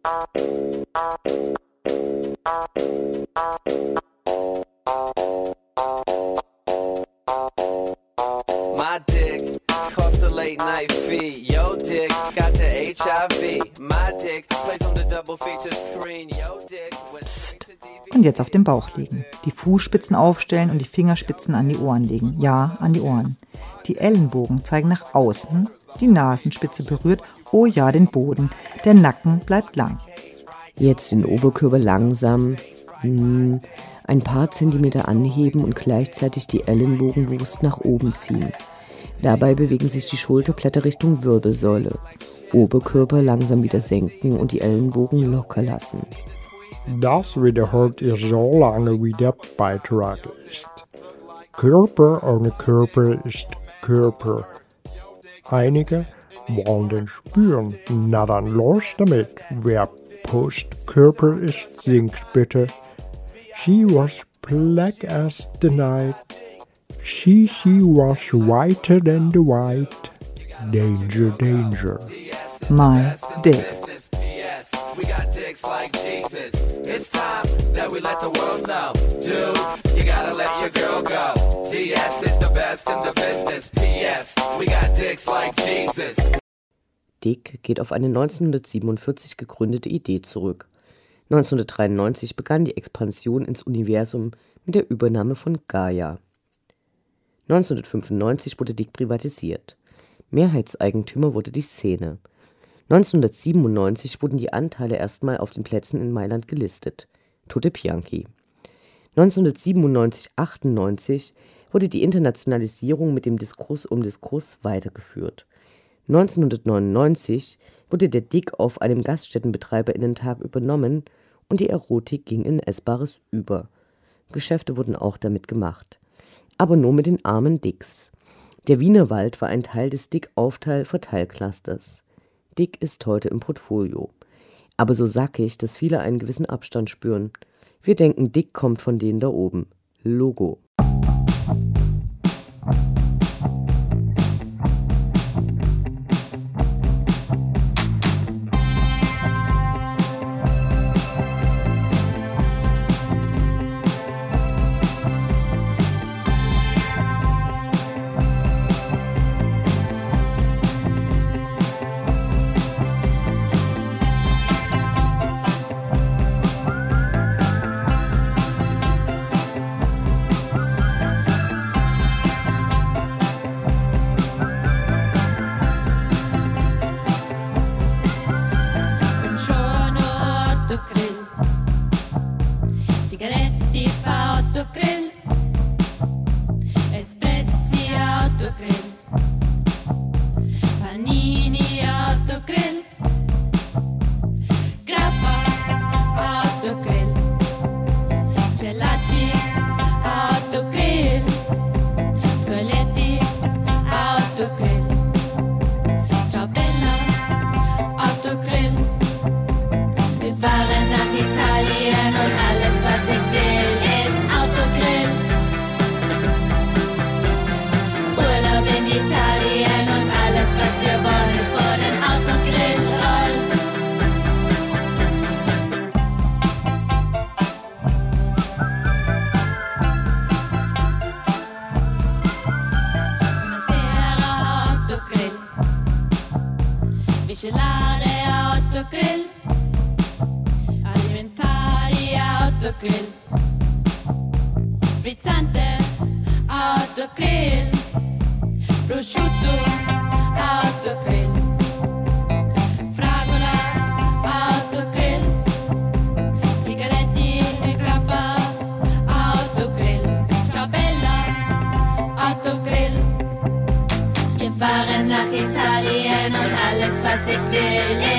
My dick cost a late night fee. Yo dick got the HIV. My dick plays on the double feature screen. Yo dick. Psst. Und jetzt auf den Bauch legen. Die Fußspitzen aufstellen und die Fingerspitzen an die Ohren legen. Ja, an die Ohren. Die Ellenbogen zeigen nach außen. Die Nasenspitze berührt, oh ja, den Boden. Der Nacken bleibt lang. Jetzt den Oberkörper langsam ein paar Zentimeter anheben und gleichzeitig die Ellenbogenbrust nach oben ziehen. Dabei bewegen sich die Schulterblätter Richtung Wirbelsäule. Oberkörper langsam wieder senken und die Ellenbogen locker lassen. Das wiederholt ihr so lange, wie der Beitrag ist. Körper ohne Körper ist Körper. Einige wollen den spüren. Na dann los damit. Wer Postkörper ist, singt bitte. She was black as the night. She was whiter than the white. Danger, danger. My dick. We got dicks like Jesus. It's time that we let the world know. Dude, you gotta let your girl go. TS is the best in the business. PS, we got dicks like Jesus. Dick geht auf eine 1947 gegründete Idee zurück. 1993 begann die Expansion ins Universum mit der Übernahme von Gaia. 1995 wurde Dick privatisiert. Mehrheitseigentümer wurde die Szene. 1997 wurden die Anteile erstmal auf den Plätzen in Mailand gelistet. Tutte Bianchi. 1997/98 wurde die Internationalisierung mit dem Diskurs um Diskurs weitergeführt. 1999 wurde der Dick auf einem GaststättenbetreiberInnen-Tag übernommen und die Erotik ging in Essbares über. Geschäfte wurden auch damit gemacht. Aber nur mit den armen Dicks. Der Wienerwald war ein Teil des Dick-Aufteil-Verteil-Clusters. Dick ist heute im Portfolio. Aber so sackig, dass viele einen gewissen Abstand spüren. Wir denken, Dick kommt von denen da oben. Logo. autogrill, alimentari autogrill, frizzante autogrill, prosciutto autogrill, fragola autogrill, sigaretti e grappa autogrill, ciao bella autogrill. Wir fahren nach Italien und alles, was ich will,